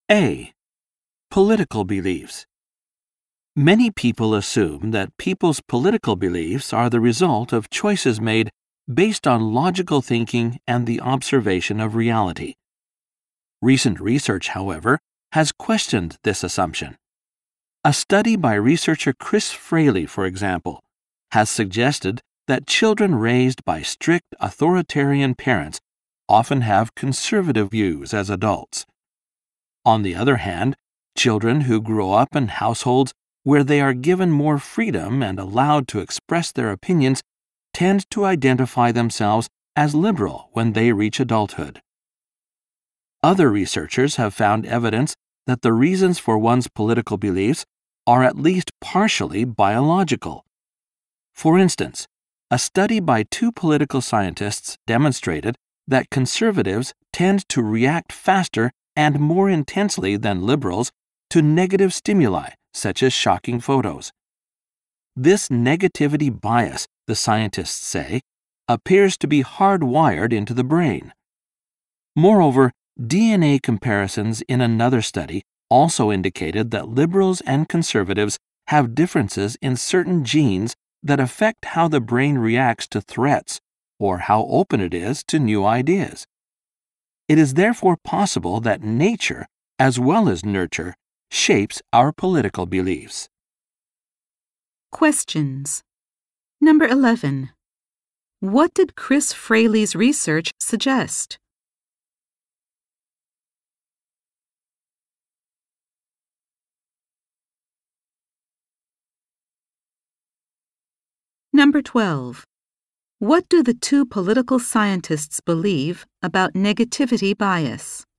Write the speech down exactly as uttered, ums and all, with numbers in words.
A. Political beliefs. Many people assume that people's political beliefs are the result of choices made based on logical thinking and the observation of reality. Recent research, however, has questioned this assumption. A study by researcher Chris Fraley, for example, has suggested that children raised by strict authoritarian parents often have conservative views as adults. On the other hand, children who grow up in households where they are given more freedom and allowed to express their opinions tend to identify themselves as liberal when they reach adulthood. Other researchers have found evidence that the reasons for one's political beliefs are at least partially biological. For instance, a study by two political scientists demonstrated that conservatives tend to react faster and more intensely than liberals to negative stimuli, such as shocking photos. This negativity bias, the scientists say, appears to be hardwired into the brain. Moreover, D N A comparisons in another study also indicated that liberals and conservatives have differences in certain genes that affect how the brain reacts to threats or how open it is to new ideas. It is therefore possible that nature, as well as nurture, shapes our political beliefs. Questions. Number eleven. What did Chris Fraley's research suggest? Number twelve. What do the two political scientists believe about negativity bias?